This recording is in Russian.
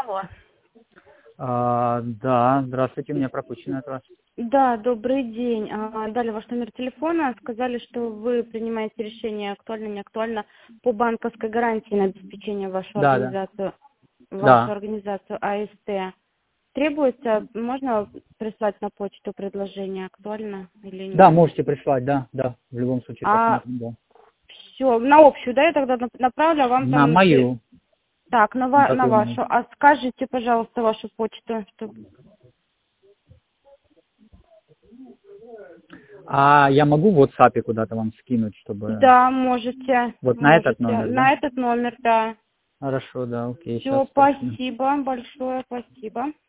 Алло. Да, здравствуйте, у меня пропущено от вас. Да, добрый день. Дали ваш номер телефона, сказали, что вы принимаете решение, актуально, не актуально, по банковской гарантии на обеспечение Да. вашу Да. организацию АСТ. Требуется, можно прислать на почту предложение, актуально или Да, нет? можете прислать, да. В любом случае посмотрим, да. Все, на общую, да, я тогда направлю, а вам На там... мою. Так, на Какую вашу. мою? А скажите, пожалуйста, вашу почту, чтобы... А я могу в WhatsApp куда-то вам скинуть, чтобы... Да, можете, Вот на этот можете. номер, На да? этот номер, да. Хорошо, да, окей, сейчас Все, пришлю. спасибо большое, спасибо.